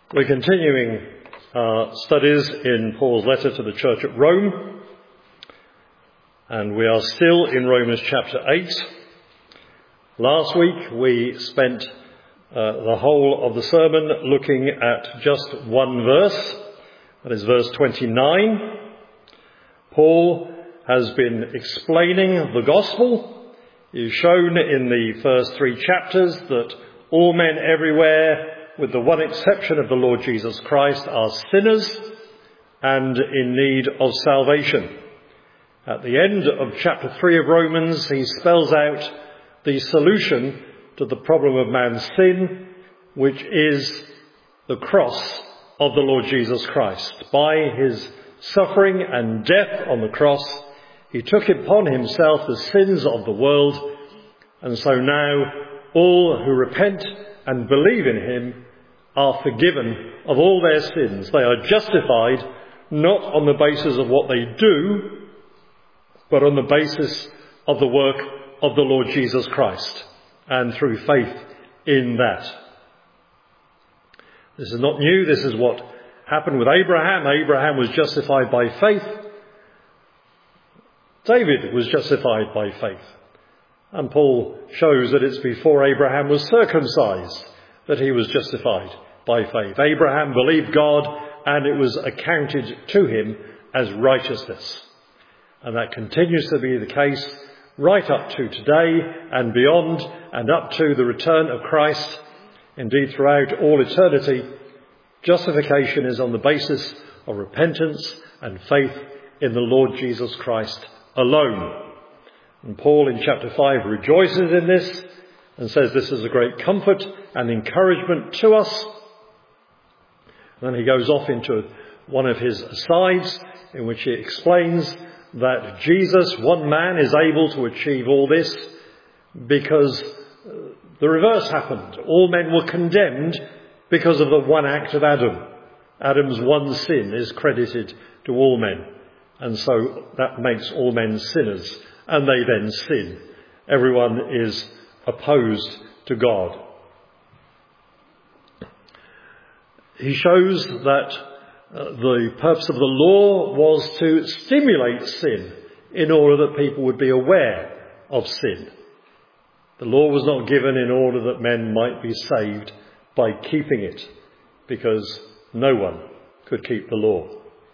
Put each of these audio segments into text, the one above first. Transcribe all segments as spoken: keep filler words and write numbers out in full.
We're continuing our studies in Paul's letter to the church at Rome, and we are still in Romans chapter eight. Last week we spent uh, the whole of the sermon looking at just one verse, that is verse twenty-nine. Paul has been explaining the gospel. He's shown in the first three chapters that all men everywhere, with the one exception of the Lord Jesus Christ, are sinners and in need of salvation. At the end of chapter three of Romans, he spells out the solution to the problem of man's sin, which is the cross of the Lord Jesus Christ. By his suffering and death on the cross, he took upon himself the sins of the world, and so now all who repent and believe in him are forgiven of all their sins. They are justified not on the basis of what they do, but on the basis of the work of the Lord Jesus Christ, and through faith in that. This is not new. This is what happened with Abraham. Abraham was justified by faith. David was justified by faith. And Paul shows that it's before Abraham was circumcised that he was justified by faith. Abraham believed God, and it was accounted to him as righteousness. And that continues to be the case right up to today and beyond, and up to the return of Christ. Indeed, throughout all eternity, justification is on the basis of repentance and faith in the Lord Jesus Christ alone. And Paul in chapter five rejoices in this and says this is a great comfort and encouragement to us. And then he goes off into one of his asides in which he explains that Jesus, one man, is able to achieve all this because the reverse happened. All men were condemned because of the one act of Adam. Adam's one sin is credited to all men, and so that makes all men sinners, and they then sin. Everyone is opposed to God. He shows that uh, the purpose of the law was to stimulate sin in order that people would be aware of sin. The law was not given in order that men might be saved by keeping it, because no one could keep the law.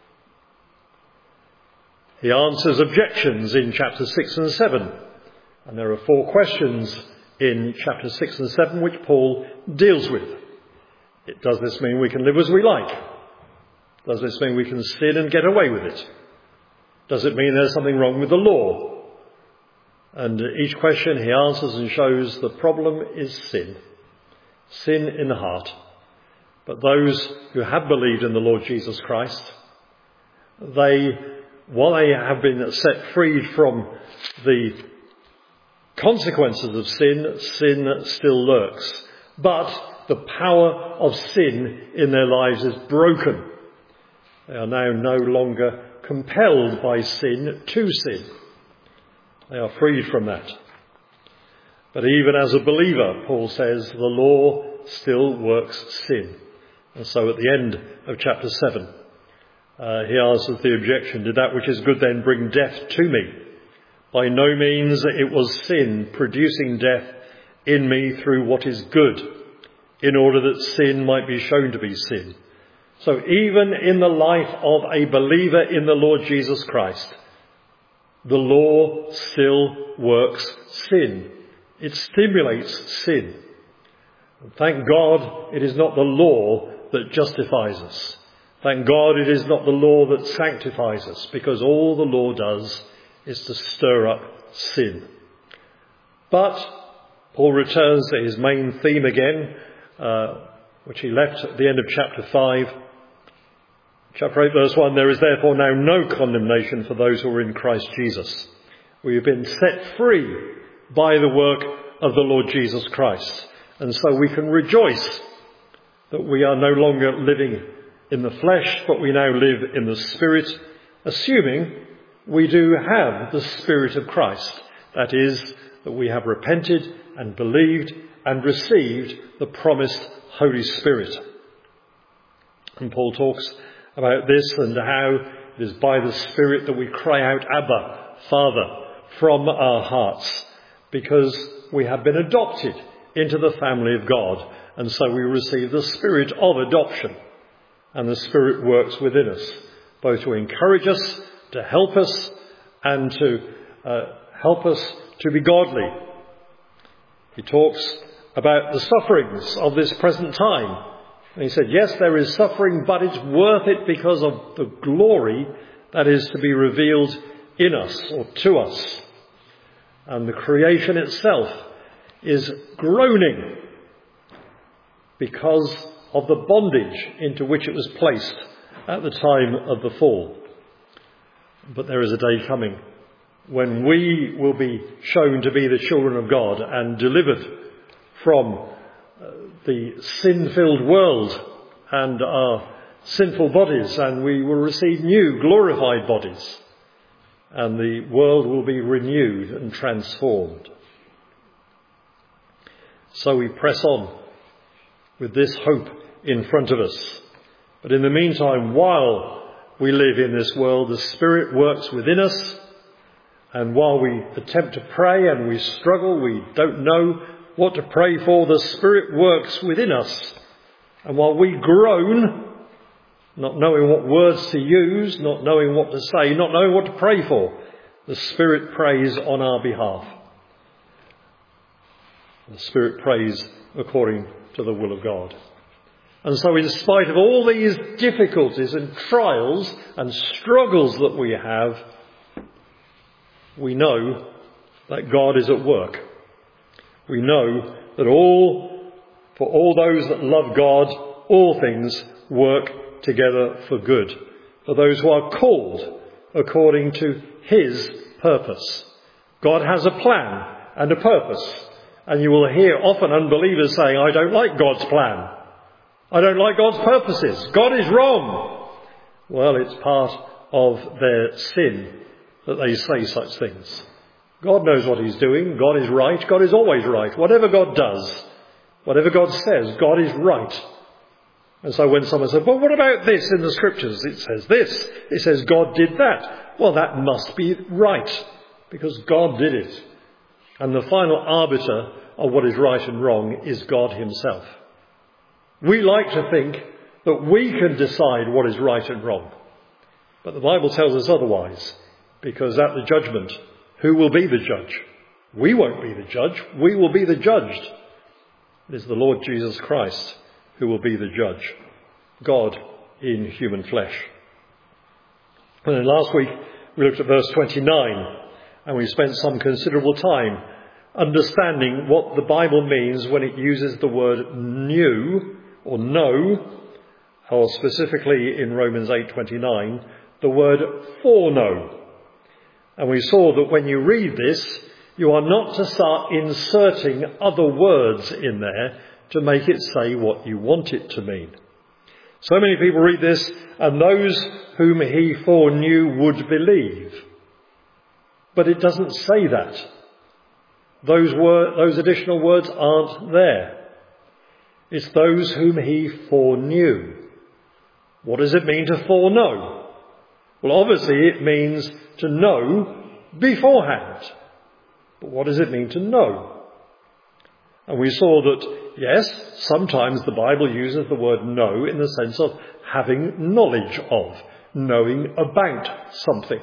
He answers objections in chapter six and seven, and there are four questions in chapter six and seven which Paul deals with. It, does this mean we can live as we like? Does this mean we can sin and get away with it? Does it mean there's something wrong with the law? And each question he answers and shows the problem is sin. Sin in the heart. But those who have believed in the Lord Jesus Christ, they, while they have been set free from the consequences of sin, sin still lurks. But the power of sin in their lives is broken. They are now no longer compelled by sin to sin. They are freed from that. But even as a believer, Paul says, the law still works sin. And so at the end of chapter seven, uh, he answers the objection, did that which is good then bring death to me? By no means it was sin producing death in me through what is good, in order that sin might be shown to be sin. So even in the life of a believer in the Lord Jesus Christ, the law still works sin. It stimulates sin. And thank God it is not the law that justifies us. Thank God it is not the law that sanctifies us, because all the law does is to stir up sin. But Paul returns to his main theme again, uh, which he left at the end of chapter five. Chapter eight, verse one, there is therefore now no condemnation for those who are in Christ Jesus. We have been set free by the work of the Lord Jesus Christ. And so we can rejoice that we are no longer living in the flesh, but we now live in the Spirit, assuming we do have the Spirit of Christ. That is, that we have repented and believed and received the promised Holy Spirit. And Paul talks about this and how it is by the Spirit that we cry out, Abba, Father, from our hearts, because we have been adopted into the family of God. And so we receive the Spirit of adoption. And the Spirit works within us, both to encourage us, to help us, and to uh, help us to be godly. He talks about the sufferings of this present time. And he said, yes, there is suffering, but it's worth it because of the glory that is to be revealed in us or to us. And the creation itself is groaning because of the bondage into which it was placed at the time of the fall. But there is a day coming when we will be shown to be the children of God and delivered from the sin-filled world and our sinful bodies, and we will receive new glorified bodies, and the world will be renewed and transformed. So we press on with this hope in front of us. But in the meantime, while we live in this world, the Spirit works within us, and while we attempt to pray and we struggle, we don't know what to pray for, the Spirit works within us. And while we groan, not knowing what words to use, not knowing what to say, not knowing what to pray for, the Spirit prays on our behalf. The Spirit prays according to the will of God. And so in spite of all these difficulties and trials and struggles that we have, we know that God is at work. We know that all, for all those that love God, all things work together for good, for those who are called according to his purpose. God has a plan and a purpose, and you will hear often unbelievers saying, I don't like God's plan. I don't like God's purposes. God is wrong. Well, it's part of their sin that they say such things. God knows what he's doing. God is right. God is always right. Whatever God does, whatever God says, God is right. And so when someone says, well, what about this in the scriptures? It says this. It says God did that. Well, that must be right, because God did it. And the final arbiter of what is right and wrong is God himself. We like to think that we can decide what is right and wrong. But the Bible tells us otherwise, because at the judgment, who will be the judge? We won't be the judge. We will be the judged. It is the Lord Jesus Christ who will be the judge. God in human flesh. And then last week we looked at verse twenty-nine, and we spent some considerable time understanding what the Bible means when it uses the word new or know, or specifically in Romans eight twenty-nine, the word foreknow. And we saw that when you read this, you are not to start inserting other words in there to make it say what you want it to mean. So many people read this, and those whom he foreknew would believe. But it doesn't say that. Those word, those additional words aren't there. It's those whom he foreknew. What does it mean to foreknow? Well, obviously it means to know beforehand. But what does it mean to know? And we saw that, yes, sometimes the Bible uses the word know in the sense of having knowledge of, knowing about something.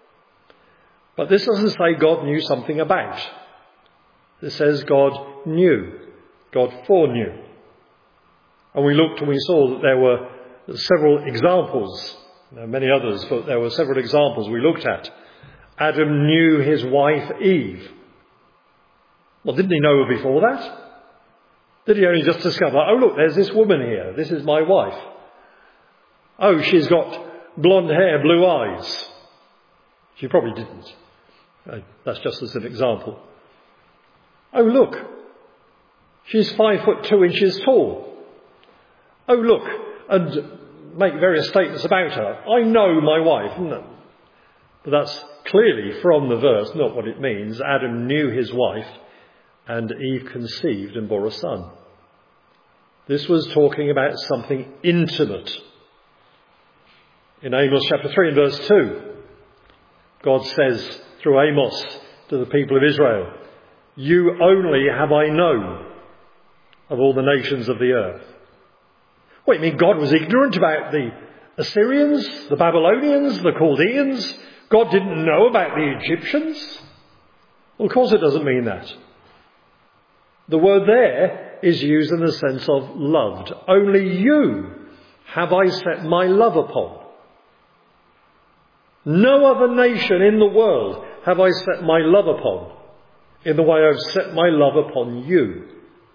But this doesn't say God knew something about. This says God knew, God foreknew. And we looked and we saw that there were several examples. There are many others, but there were several examples we looked at. Adam knew his wife Eve. Well, didn't he know her before that? Did he only just discover, oh look, there's this woman here, this is my wife. Oh, she's got blonde hair, blue eyes. She probably didn't. Uh, that's just as an example. Oh look, she's five foot two inches tall. Oh look, and make various statements about her. I know my wife. No. But that's clearly from the verse not what it means. Adam knew his wife, and Eve conceived and bore a son. This was talking about something intimate In Amos chapter three and verse two, God says through Amos to the people of Israel, "You only have I known of all the nations of the earth." What, you mean God was ignorant about the Assyrians, the Babylonians, the Chaldeans? God didn't know about the Egyptians? Well, of course it doesn't mean that. The word there is used in the sense of loved. Only you have I set my love upon. No other nation in the world have I set my love upon in the way I've set my love upon you.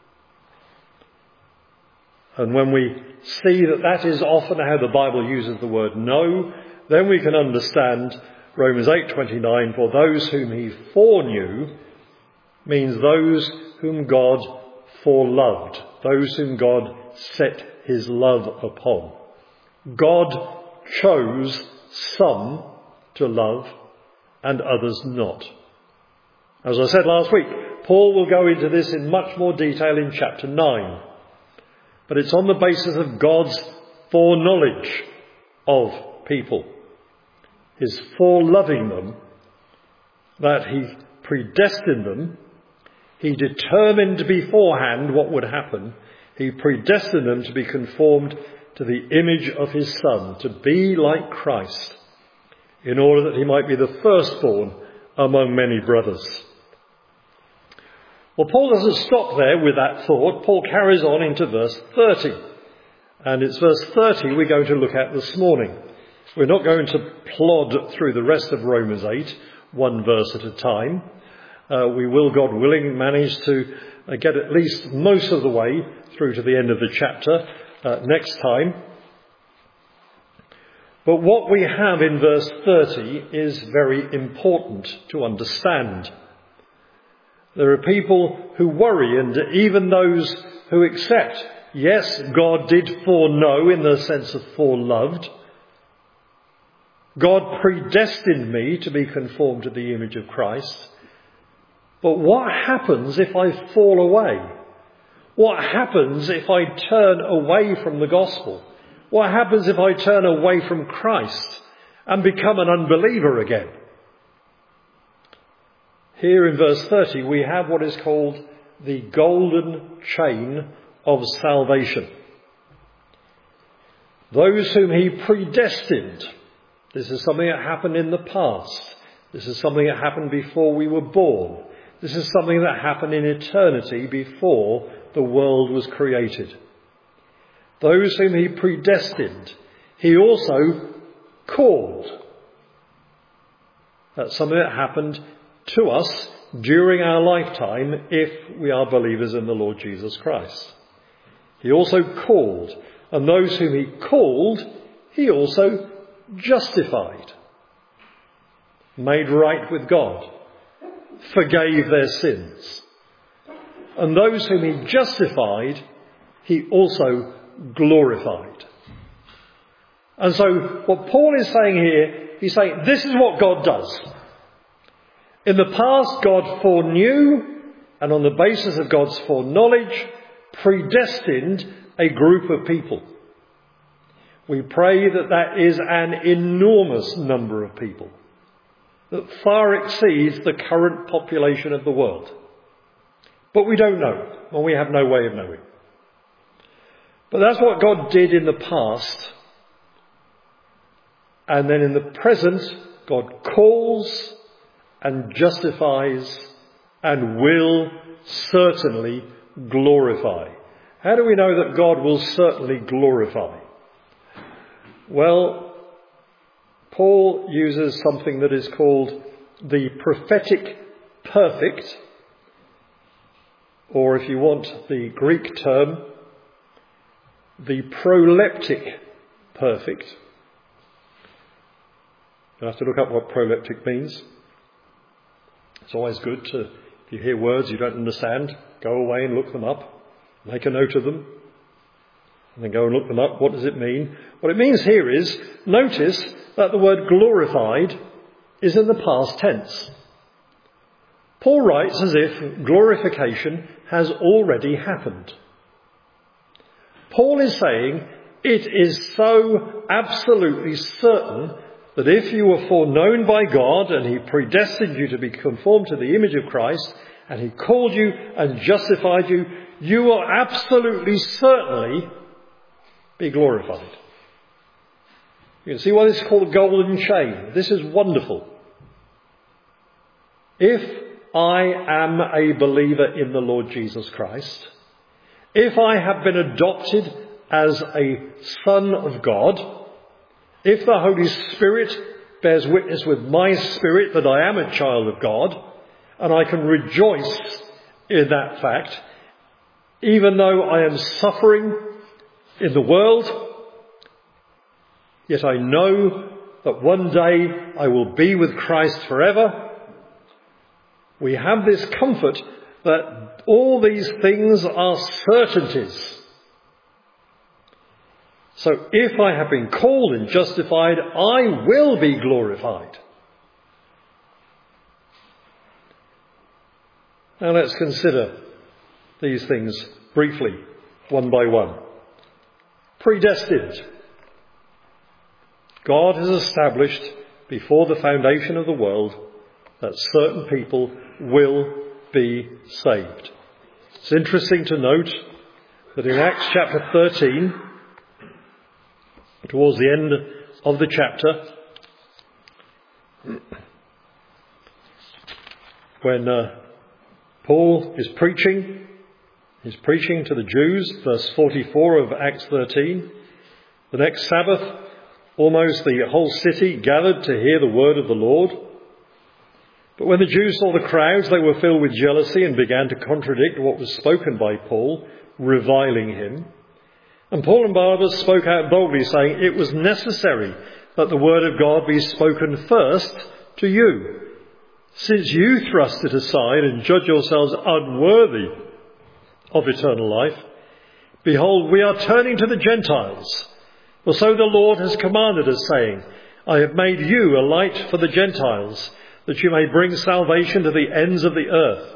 And when we see that that is often how the Bible uses the word know, then we can understand Romans eight twenty-nine, for those whom he foreknew means those whom God foreloved, those whom God set his love upon. God chose some to love and others not. As I said last week, Paul will go into this in much more detail in chapter nine. But it's on the basis of God's foreknowledge of people, his foreloving them, that he predestined them. He determined beforehand what would happen. He predestined them to be conformed to the image of his Son, to be like Christ, in order that he might be the firstborn among many brothers. Well, Paul doesn't stop there with that thought. Paul carries on into verse thirty. And it's verse thirty we're going to look at this morning. We're not going to plod through the rest of Romans eight, one verse at a time. Uh, we will, God willing, manage to uh, get at least most of the way through to the end of the chapter uh, next time. But what we have in verse thirty is very important to understand. There are people who worry, and even those who accept, yes, God did foreknow in the sense of foreloved. God predestined me to be conformed to the image of Christ. But what happens if I fall away? What happens if I turn away from the gospel? What happens if I turn away from Christ and become an unbeliever again? Here in verse thirty, we have what is called the golden chain of salvation. Those whom he predestined. This is something that happened in the past. This is something that happened before we were born. This is something that happened in eternity before the world was created. Those whom he predestined, he also called. That's something that happened to us during our lifetime if we are believers in the Lord Jesus Christ. He also called, and those whom he called, he also justified, made right with God, forgave their sins. And those whom he justified, he also glorified. And so what Paul is saying here, he's saying this is what God does. In the past, God foreknew, and on the basis of God's foreknowledge, predestined a group of people. We pray that that is an enormous number of people that far exceeds the current population of the world. But we don't know, or we have no way of knowing. But that's what God did in the past. And then in the present, God calls and justifies and will certainly glorify. How do we know that God will certainly glorify? Well, Paul uses something that is called the prophetic perfect, or if you want the Greek term, the proleptic perfect. You have to look up what proleptic means. It's always good to, if you hear words you don't understand, go away and look them up, make a note of them, and then go and look them up. What does it mean? What it means here is, notice that the word glorified is in the past tense. Paul writes as if glorification has already happened. Paul is saying It is so absolutely certain that if you were foreknown by God and he predestined you to be conformed to the image of Christ and he called you and justified you, you will absolutely certainly be glorified. You can see why this is called a golden chain. This is wonderful. If I am a believer in the Lord Jesus Christ, if I have been adopted as a son of God, if the Holy Spirit bears witness with my spirit that I am a child of God, and I can rejoice in that fact, even though I am suffering in the world, yet I know that one day I will be with Christ forever. We have this comfort that all these things are certainties. So if I have been called and justified, I will be glorified. Now let's consider these things briefly, one by one. Predestined. God has established before the foundation of the world that certain people will be saved. It's interesting to note that in Acts chapter thirteen, towards the end of the chapter, when uh, Paul is preaching, he's preaching to the Jews, verse forty-four of Acts thirteen. The next Sabbath, almost the whole city gathered to hear the word of the Lord. But when the Jews saw the crowds, they were filled with jealousy and began to contradict what was spoken by Paul, reviling him. And Paul and Barnabas spoke out boldly, saying, "It was necessary that the word of God be spoken first to you. Since you thrust it aside and judge yourselves unworthy of eternal life, behold, we are turning to the Gentiles. For so the Lord has commanded us, saying, I have made you a light for the Gentiles, that you may bring salvation to the ends of the earth."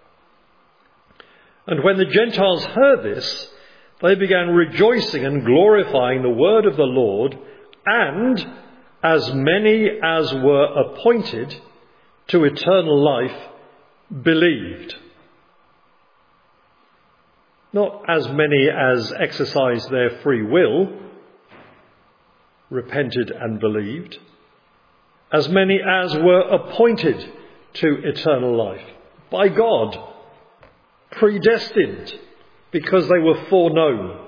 And when the Gentiles heard this, they began rejoicing and glorifying the word of the Lord, and as many as were appointed to eternal life believed. Not as many as exercised their free will, repented and believed. As many as were appointed to eternal life by God, predestined, because they were foreknown.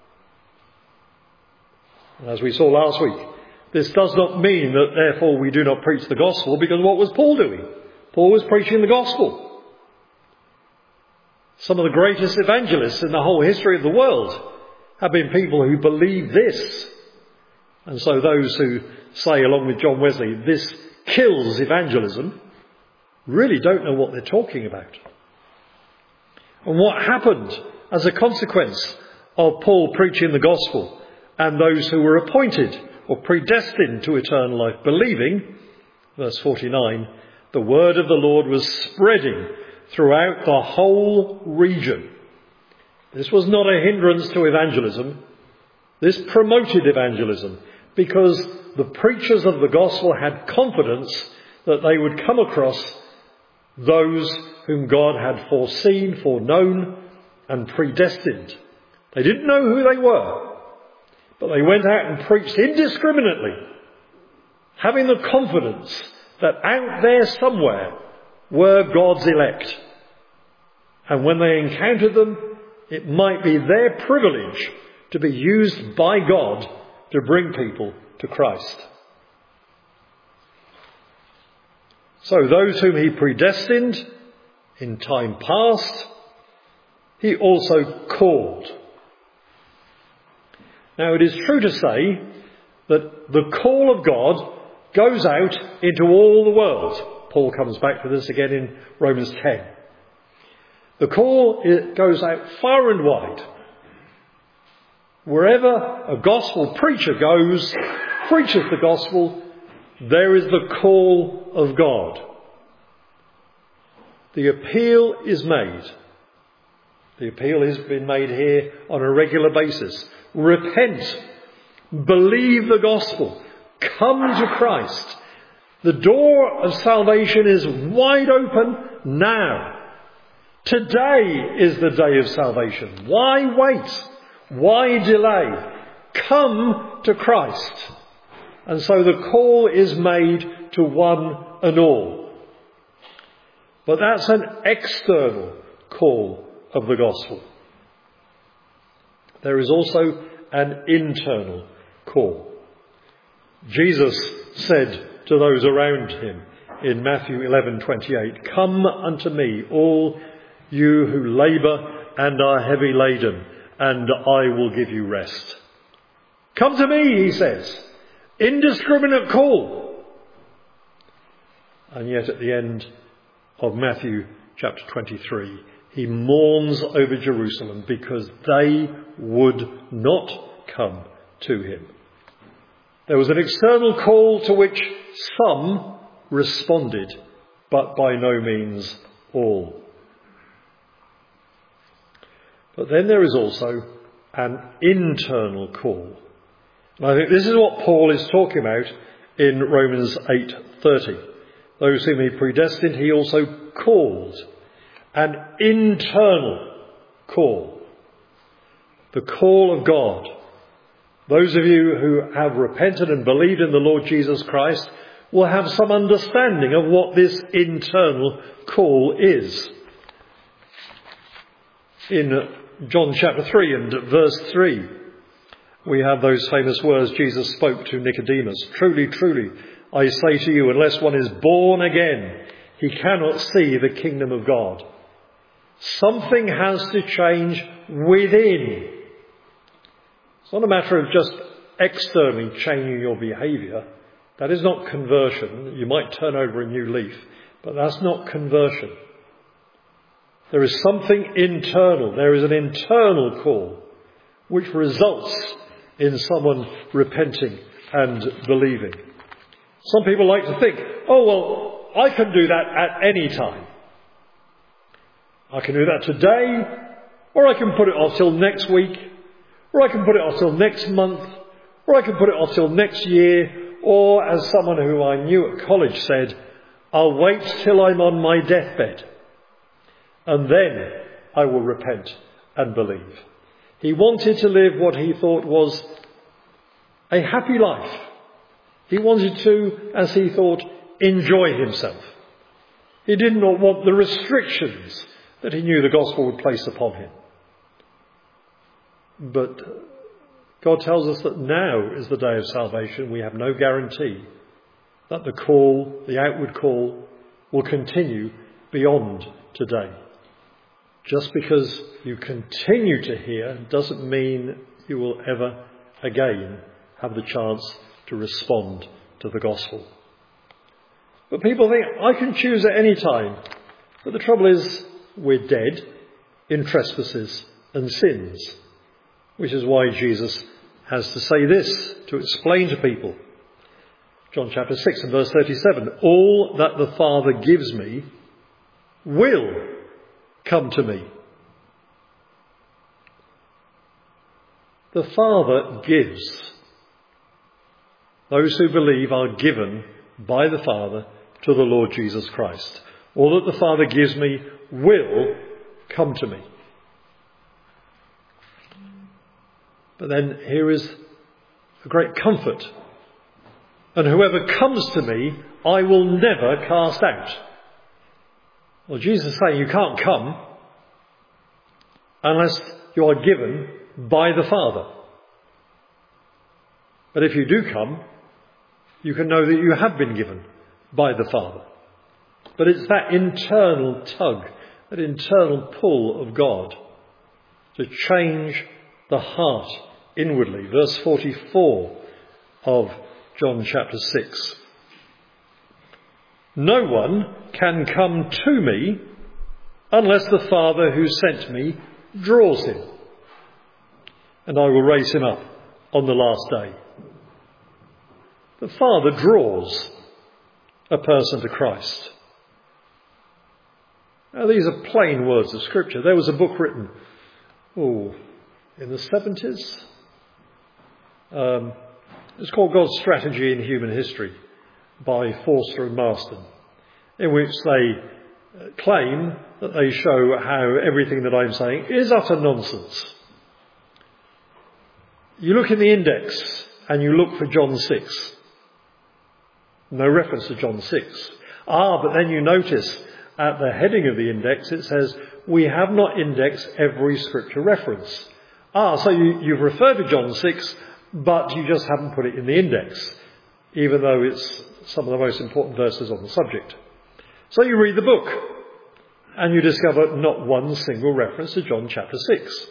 As we saw last week, this does not mean that therefore we do not preach the gospel, because what was Paul doing? Paul was preaching the gospel. Some of the greatest evangelists in the whole history of the world have been people who believe this. And so those who say, along with John Wesley, this kills evangelism, really don't know what they're talking about. And what happened as a consequence of Paul preaching the gospel and those who were appointed or predestined to eternal life believing, verse forty-nine, the word of the Lord was spreading throughout the whole region. This was not a hindrance to evangelism. This promoted evangelism, because the preachers of the gospel had confidence that they would come across those whom God had foreseen, foreknown, and predestined. They didn't know who they were, but they went out and preached indiscriminately, having the confidence that out there somewhere were God's elect. And when they encountered them, it might be their privilege to be used by God to bring people to Christ. So those whom he predestined in time past, he also called. Now it is true to say that the call of God goes out into all the world. Paul comes back to this again in Romans ten. The call it goes out far and wide. Wherever a gospel preacher goes, preaches the gospel, there is the call of God. The appeal is made. The appeal has been made here on a regular basis. Repent. Believe the gospel. Come to Christ. The door of salvation is wide open now. Today is the day of salvation. Why wait? Why delay? Come to Christ. And so the call is made to one and all. But that's an external call of the gospel. There is also an internal call. Jesus said to those around him in Matthew eleven twenty-eight, "Come unto me, all you who labour and are heavy laden, and I will give you rest." Come to me, he says. Indiscriminate call. And yet at the end of Matthew chapter twenty-three, he mourns over Jerusalem because they would not come to him. There was an external call to which some responded, but by no means all. But then there is also an internal call. And I think this is what Paul is talking about in Romans eight thirty. Those whom he predestined, he also called. An internal call. The call of God. Those of you who have repented and believed in the Lord Jesus Christ will have some understanding of what this internal call is. In John chapter three and verse three, we have those famous words Jesus spoke to Nicodemus. "Truly, truly, I say to you, unless one is born again, he cannot see the kingdom of God." Something has to change within. It's not a matter of just externally changing your behaviour. That is not conversion. You might turn over a new leaf, but that's not conversion. There is something internal. There is an internal call which results in someone repenting and believing. Some people like to think, oh, well, I can do that at any time. I can do that today, or I can put it off till next week, or I can put it off till next month, or I can put it off till next year, or as someone who I knew at college said, I'll wait till I'm on my deathbed, and then I will repent and believe. He wanted to live what he thought was a happy life. He wanted to, as he thought, enjoy himself. He did not want the restrictions that he knew the gospel would place upon him. But God tells us that now is the day of salvation. We have no guarantee that the call, the outward call, will continue beyond today. Just because you continue to hear doesn't mean you will ever again have the chance to respond to the gospel. But people think, I can choose at any time. But the trouble is, we're dead in trespasses and sins, which is why Jesus has to say this to explain to people. John chapter six and verse thirty-seven, all that the Father gives me will come to me. The Father gives. Those who believe are given by the Father to the Lord Jesus Christ. All that the Father gives me will come to me. But then here is a great comfort. And whoever comes to me, I will never cast out. Well, Jesus is saying you can't come unless you are given by the Father. But if you do come, you can know that you have been given by the Father. But it's that internal tug, that internal pull of God to change the heart inwardly. Verse forty-four of John chapter six. No one can come to me unless the Father who sent me draws him, and I will raise him up on the last day. The Father draws a person to Christ. Now, these are plain words of Scripture. There was a book written oh, in the seventies. Um, it's called God's Strategy in Human History by Forster and Marston, in which they claim that they show how everything that I'm saying is utter nonsense. You look in the index and you look for John six. No reference to John six. Ah, but then you notice at the heading of the index it says, we have not indexed every scripture reference. Ah, so you, you've referred to John six, but you just haven't put it in the index, even though it's some of the most important verses on the subject. So you read the book, and you discover not one single reference to John chapter six.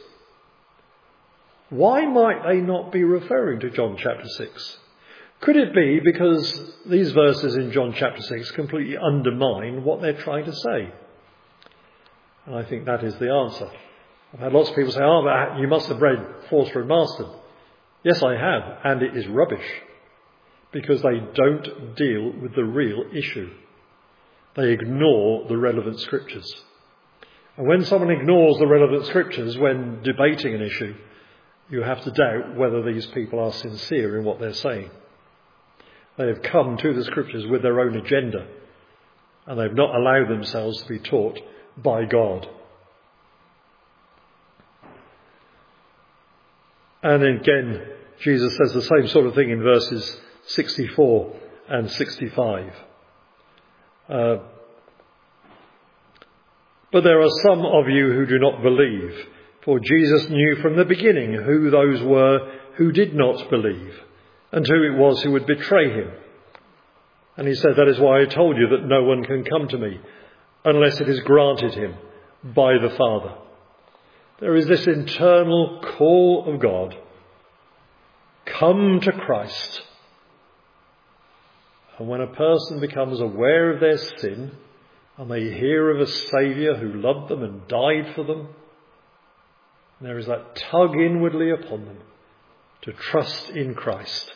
Why might they not be referring to John chapter six? Could it be because these verses in John chapter six completely undermine what they're trying to say? And I think that is the answer. I've had lots of people say, oh, but you must have read Forster and Marston. Yes, I have, and it is rubbish, because they don't deal with the real issue. They ignore the relevant scriptures. And when someone ignores the relevant scriptures when debating an issue, you have to doubt whether these people are sincere in what they're saying. They have come to the scriptures with their own agenda, and they've not allowed themselves to be taught by God. And again, Jesus says the same sort of thing in verses sixty-four and sixty-five. Uh, but there are some of you who do not believe, for Jesus knew from the beginning who those were who did not believe, and who it was who would betray him. And he said, that is why I told you that no one can come to me unless it is granted him by the Father. There is this internal call of God. Come to Christ. And when a person becomes aware of their sin, and they hear of a Saviour who loved them and died for them, there is that tug inwardly upon them to trust in Christ.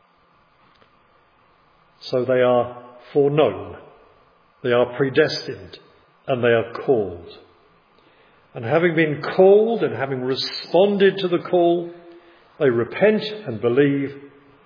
So they are foreknown, they are predestined, and they are called. And having been called and having responded to the call, they repent and believe.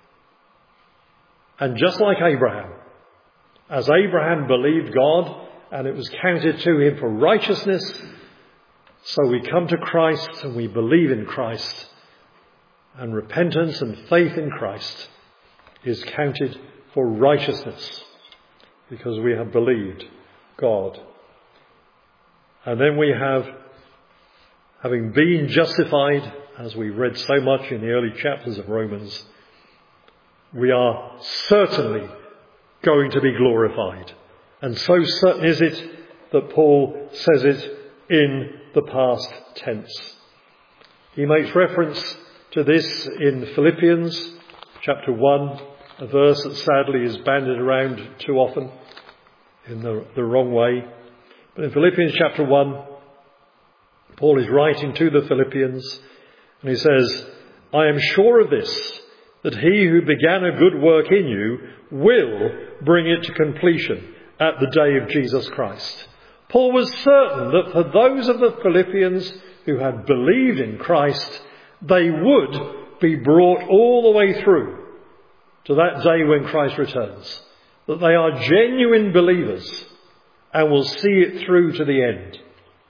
And just like Abraham, as Abraham believed God and it was counted to him for righteousness, so we come to Christ and we believe in Christ, and repentance and faith in Christ is counted for righteousness because we have believed God. And then we have, having been justified, as we read so much in the early chapters of Romans, we are certainly going to be glorified. And so certain is it that Paul says it in the past tense. He makes reference to this in Philippians chapter one, a verse that sadly is bandied around too often in the, the wrong way. But in Philippians chapter one, Paul is writing to the Philippians, and he says, I am sure of this, that he who began a good work in you will bring it to completion at the day of Jesus Christ. Paul was certain that for those of the Philippians who had believed in Christ, they would be brought all the way through to that day when Christ returns. That they are genuine believers and will see it through to the end.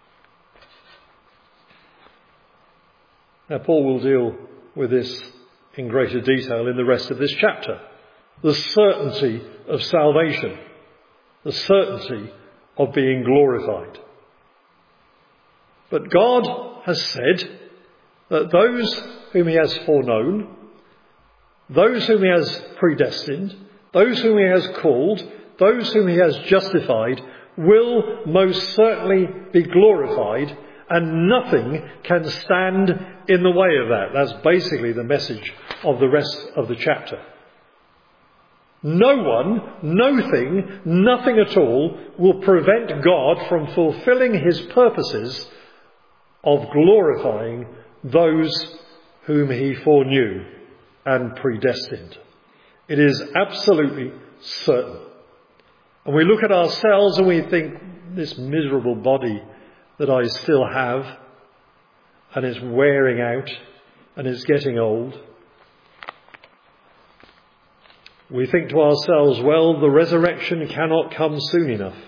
Now, Paul will deal with this in greater detail in the rest of this chapter. The certainty of salvation. The certainty of being glorified. But God has said that those whom he has foreknown, those whom he has predestined, those whom he has called, those whom he has justified, will most certainly be glorified, and nothing can stand in the way of that. That's basically the message of the rest of the chapter. No one, no thing, nothing at all will prevent God from fulfilling his purposes of glorifying those whom he foreknew and predestined. It is absolutely certain. And we look at ourselves and we think, this miserable body that I still have, and it's wearing out and it's getting old. We think to ourselves, well, the resurrection cannot come soon enough.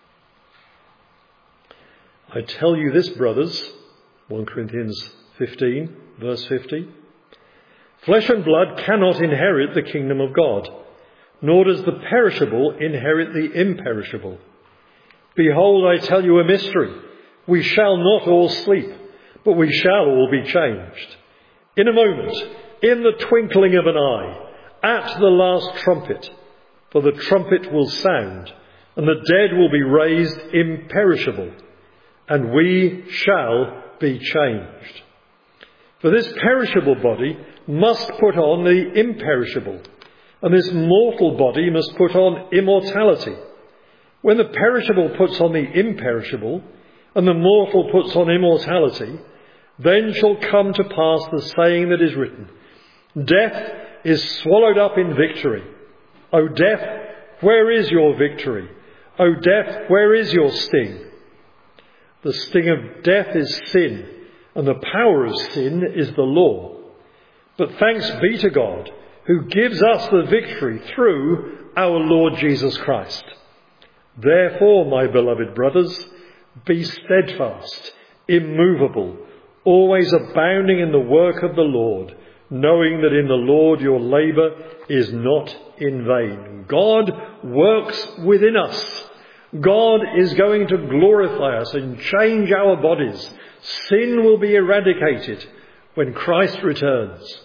I tell you this, brothers, First Corinthians fifteen, verse fifty, flesh and blood cannot inherit the kingdom of God, nor does the perishable inherit the imperishable. Behold, I tell you a mystery. We shall not all sleep, but we shall all be changed. In a moment, in the twinkling of an eye, at the last trumpet, for the trumpet will sound, and the dead will be raised imperishable, and we shall be changed. For this perishable body must put on the imperishable, and this mortal body must put on immortality. When the perishable puts on the imperishable, and the mortal puts on immortality, then shall come to pass the saying that is written, death is swallowed up in victory. O death, where is your victory? O death, where is your sting? The sting of death is sin, and the power of sin is the law. But thanks be to God, who gives us the victory through our Lord Jesus Christ. Therefore, my beloved brothers, be steadfast, immovable, always abounding in the work of the Lord, knowing that in the Lord your labour is not in vain. God works within us. God is going to glorify us and change our bodies. Sin will be eradicated when Christ returns.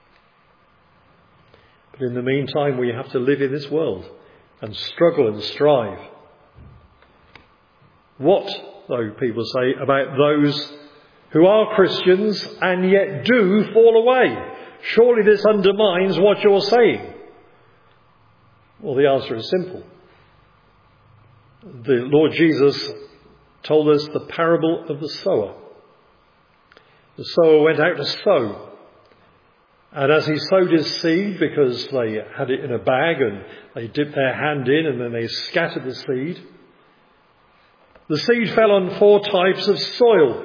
But in the meantime, we have to live in this world and struggle and strive. What, though, people say about those who are Christians and yet do fall away? Surely this undermines what you're saying. Well, the answer is simple. The Lord Jesus told us the parable of the sower. The sower went out to sow. And as he sowed his seed, because they had it in a bag and they dipped their hand in and then they scattered the seed, the seed fell on four types of soil.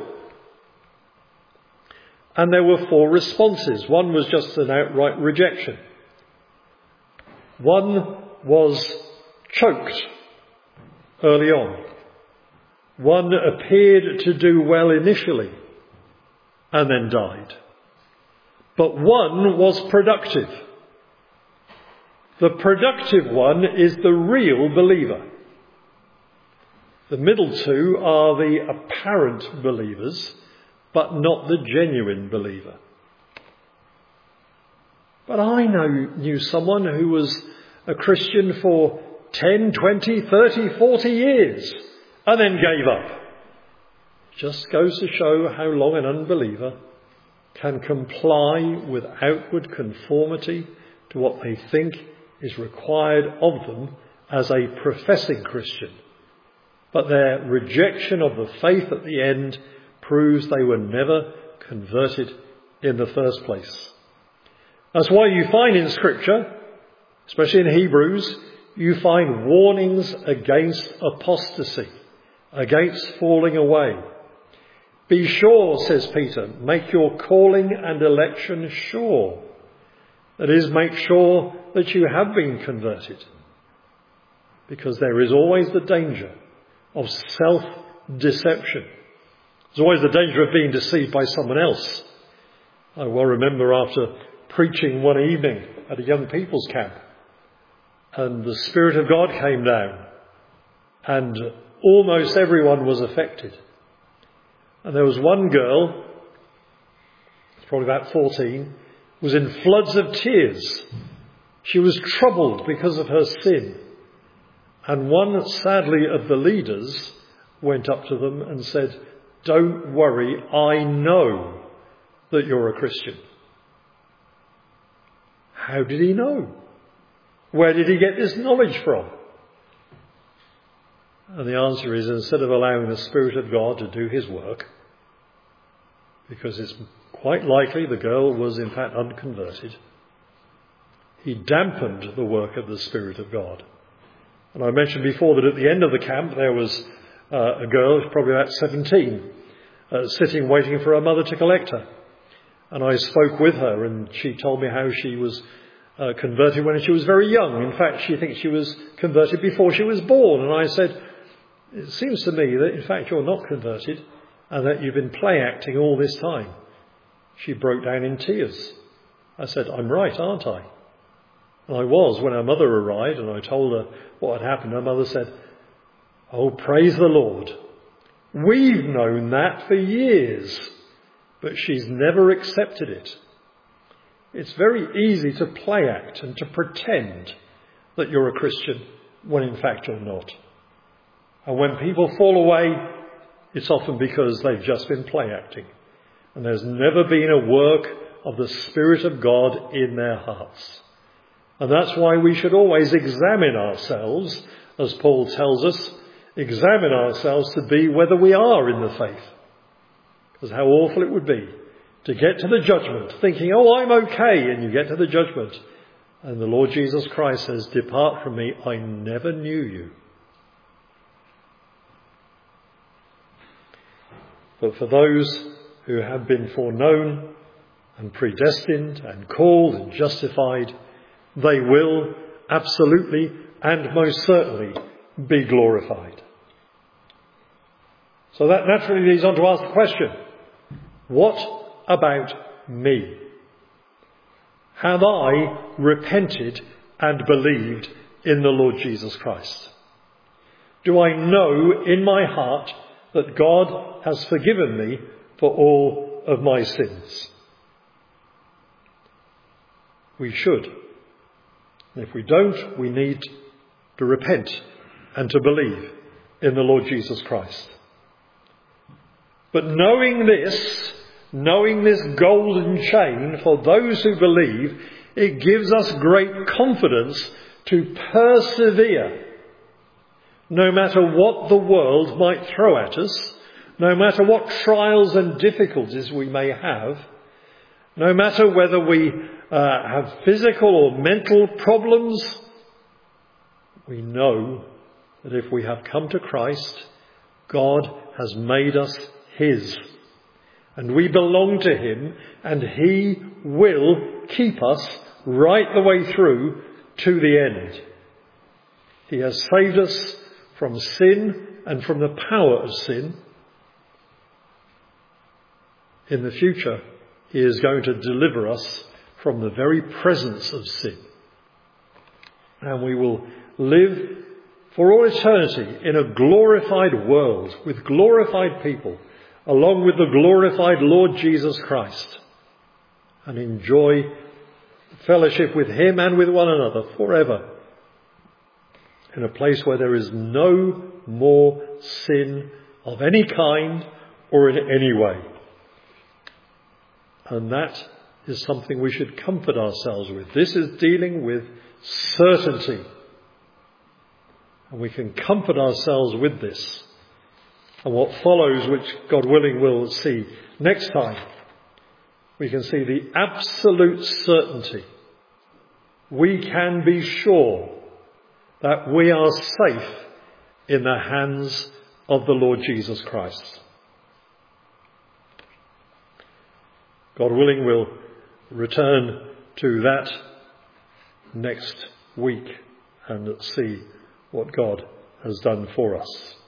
And there were four responses. One was just an outright rejection. One was choked early on. One appeared to do well initially and then died. But one was productive. The productive one is the real believer. The middle two are the apparent believers, but not the genuine believer. But I know, knew someone who was a Christian for ten, twenty, thirty, forty years and then gave up. Just goes to show how long an unbeliever can comply with outward conformity to what they think is required of them as a professing Christian. But their rejection of the faith at the end proves they were never converted in the first place. That's why you find in Scripture, especially in Hebrews, you find warnings against apostasy, against falling away. Be sure, says Peter, make your calling and election sure. That is, make sure that you have been converted. Because there is always the danger of self-deception. There's always the danger of being deceived by someone else. I well remember after preaching one evening at a young people's camp, and the Spirit of God came down, and almost everyone was affected. And there was one girl, probably about fourteen, was in floods of tears. She was troubled because of her sin. And one, sadly, of the leaders went up to them and said, "Don't worry, I know that you're a Christian." How did he know? Where did he get this knowledge from? And the answer is, instead of allowing the Spirit of God to do his work, because it's quite likely the girl was in fact unconverted, he dampened the work of the Spirit of God. And I mentioned before that at the end of the camp there was uh, a girl, probably about seventeen, uh, sitting waiting for her mother to collect her. And I spoke with her, and she told me how she was uh, converted when she was very young. In fact, she thinks she was converted before she was born. And I said, it seems to me that in fact you're not converted and that you've been play acting all this time. She broke down in tears. I said, I'm right, aren't I? And I was when her mother arrived, and I told her what had happened. Her mother said, oh, praise the Lord. We've known that for years, but she's never accepted it. It's very easy to play act and to pretend that you're a Christian when in fact you're not. And when people fall away, it's often because they've just been play acting. And there's never been a work of the Spirit of God in their hearts. And that's why we should always examine ourselves, as Paul tells us, examine ourselves to be whether we are in the faith. Because how awful it would be to get to the judgment thinking, oh, I'm okay, and you get to the judgment and the Lord Jesus Christ says, depart from me, I never knew you. But for those who have been foreknown and predestined and called and justified, they will absolutely and most certainly be glorified. So that naturally leads on to ask the question, what about me? Have I repented and believed in the Lord Jesus Christ? Do I know in my heart that God has forgiven me for all of my sins? We should. And if we don't, we need to repent and to believe in the Lord Jesus Christ. But knowing this, knowing this golden chain for those who believe, it gives us great confidence to persevere. No matter what the world might throw at us, no matter what trials and difficulties we may have, no matter whether we uh, have physical or mental problems, we know that if we have come to Christ, God has made us His. And we belong to Him, and He will keep us right the way through to the end. He has saved us from sin and from the power of sin. In the future, He is going to deliver us from the very presence of sin. And we will live for all eternity in a glorified world with glorified people, along with the glorified Lord Jesus Christ, and enjoy fellowship with Him and with one another forever, in a place where there is no more sin of any kind or in any way. And that is something we should comfort ourselves with. This is dealing with certainty. And we can comfort ourselves with this. And what follows, which God willing we'll see next time, we can see the absolute certainty. We can be sure that we are safe in the hands of the Lord Jesus Christ. God willing, we'll return to that next week and see what God has done for us.